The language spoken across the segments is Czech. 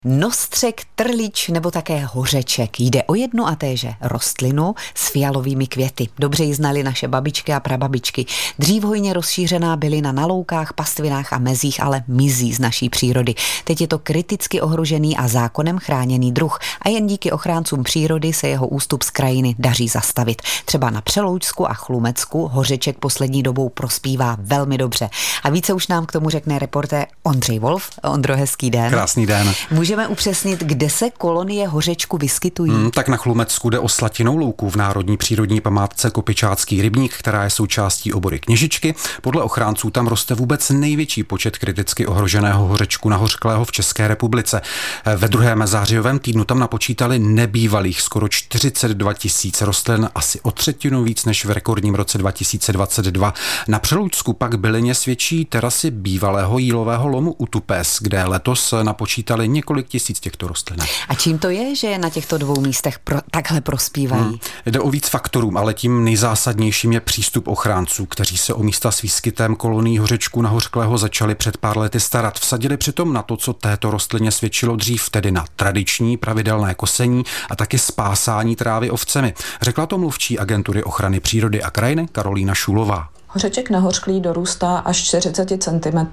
Nostřek, trlič nebo také hořeček. Jde o jednu a téže rostlinu s fialovými květy. Dobře ji znali naše babičky a prababičky. Dřív hojně rozšířená bylina na loukách, pastvinách a mezích, ale mizí z naší přírody. Teď je to kriticky ohrožený a zákonem chráněný druh a jen díky ochráncům přírody se jeho ústup z krajiny daří zastavit. Třeba na Přeloučsku a Chlumecku hořeček poslední dobou prospívá velmi dobře. A více už nám k tomu řekne reportér Ondřej Wolf. Ondro, hezký den. Krásný den. Můžeme upřesnit, kde se kolonie hořečku vyskytují? Tak na Chlumecku jde o slatinou louku v Národní přírodní památce Kopičácký rybník, která je součástí obory Kněžičky. Podle ochránců tam roste vůbec největší počet kriticky ohroženého hořečku nahořklého v České republice. Ve druhém zářijovém týdnu tam napočítali nebývalých skoro 42 000 rostlin, asi o třetinu víc než v rekordním roce 2022. Na Přeloučsku pak bylině svědčí terasy bývalého jílového lomu Utupes, kde letos napočítali několik tisíc těchto rostlin. A čím to je, že na těchto dvou místech takhle prospívají? Jde o víc faktorů, ale tím nejzásadnějším je přístup ochránců, kteří se o místa s výskytem kolonií hořečku nahořklého začali před pár lety starat. Vsadili přitom na to, co této rostlině svědčilo dřív, tedy na tradiční pravidelné kosení a taky spásání trávy ovcemi. Řekla to mluvčí agentury ochrany přírody a krajiny Karolína Šulová. Hořeček nahořklý dorůstá až 40 cm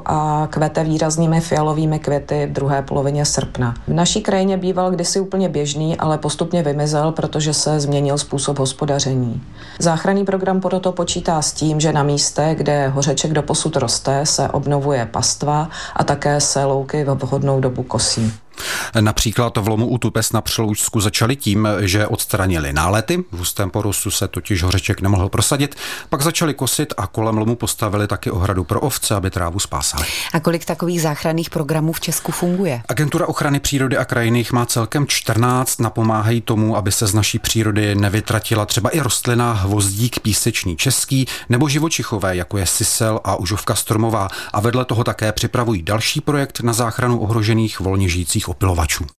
a kvete výraznými fialovými květy v druhé polovině srpna. V naší krajině býval kdysi úplně běžný, ale postupně vymizel, protože se změnil způsob hospodaření. Záchranný program proto počítá s tím, že na místech, kde hořeček doposud roste, se obnovuje pastva a také se louky v vhodnou dobu kosí. Například v lomu Utupes na Přeloučsku začali tím, že odstranili nálety, v hustém porostu se totiž hořeček nemohl prosadit, pak začali kosit a kolem lomu postavili taky ohradu pro ovce, aby trávu spásali. A kolik takových záchranných programů v Česku funguje? Agentura ochrany přírody a krajiny má celkem 14, napomáhají tomu, aby se z naší přírody nevytratila třeba i rostlina hvozdík písečný český nebo živočichové, jako je sisel a užovka stromová, a vedle toho také připravují další projekt na záchranu ohrožených volně žijících opilovačů.